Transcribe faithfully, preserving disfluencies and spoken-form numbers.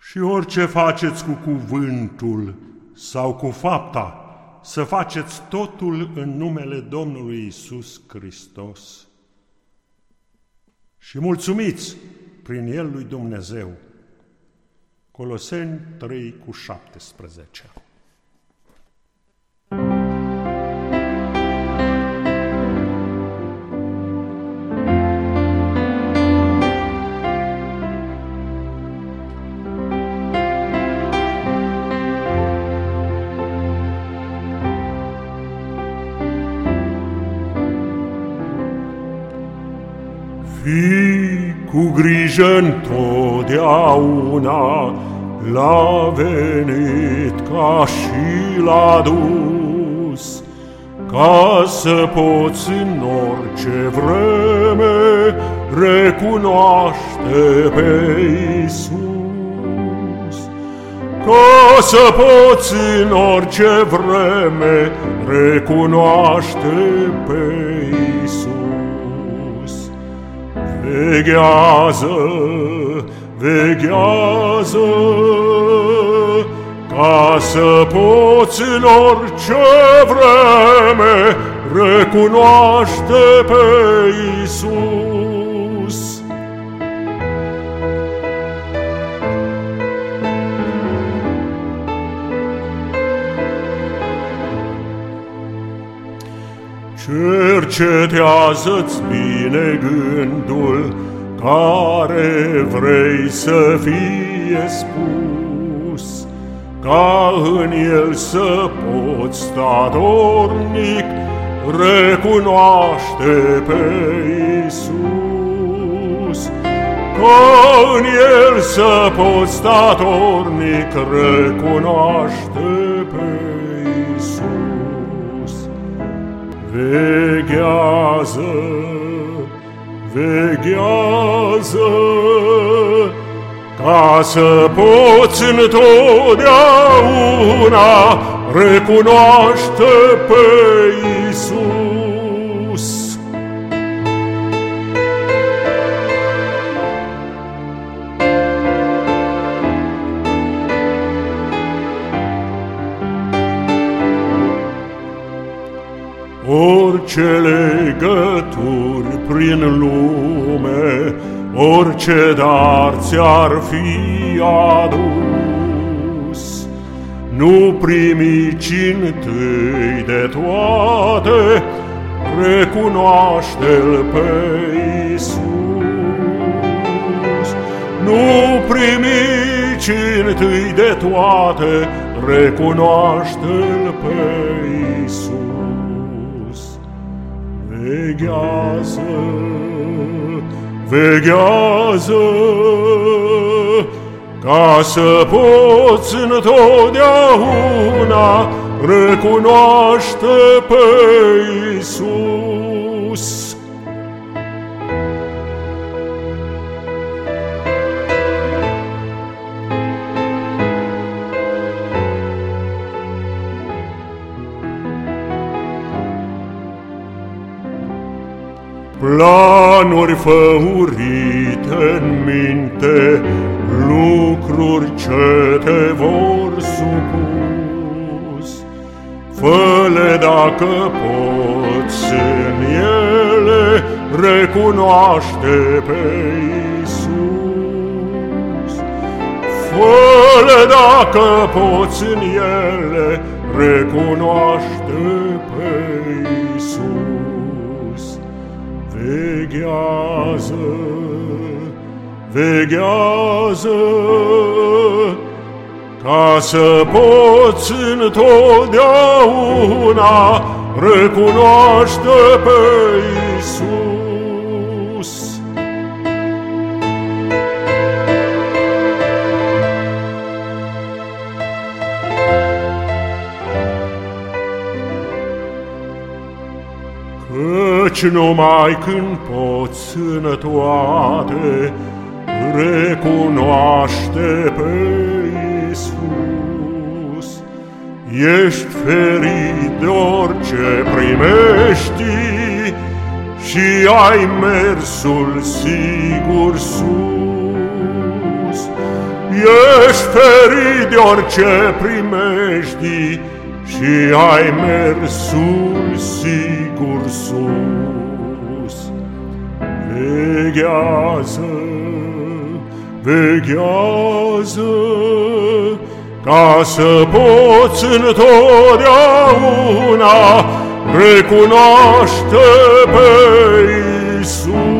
Și orice faceți cu cuvântul sau cu fapta, să faceți totul în numele Domnului Iisus Hristos. Și mulțumiți prin El lui Dumnezeu. Coloseni trei cu șaptesprezece. Fii cu grijă întotdeauna, l-a venit ca și l-a dus, ca să poți în orice vreme recunoaște pe Iisus. Ca să poți în orice vreme recunoaște pe Iisus. Veghează, veghează, ca să poți în orice vreme recunoaște pe Iisus. Cercetează-ți bine gândul care vrei să fie spus, ca în el să poți sta dornic, recunoaște pe Iisus. Ca în el să poți sta dornic, recunoaște pe Iisus. Veghează, veghează, ca să poți întotdeauna recunoaște pe Iisus. Orice legături prin lume, orice dar ți-ar fi adus, nu primi ci-ntâi de toate, recunoaște-L pe Iisus. Nu primi ci-ntâi de toate, recunoaște-L pe Iisus. Veghează, veghează, ca să poți întotdeauna recunoaște pe Iisus. Planuri făurite în minte, lucruri ce te vor supus, fă-le dacă poți în ele recunoaște pe Iisus. Fă-le dacă poți în ele recunoaște pe Iisus. Veghează, veghează, ca să poți întotdeauna recunoaște pe Iisus. Căci numai când poți în toate recunoaște pe Iisus, ești ferit de orice primești și ai mersul sigur sus. ești ferit de orice primești și ai mersul sigur sus. Veghează, veghează, ca să poți întotdeauna recunoaște pe Iisus.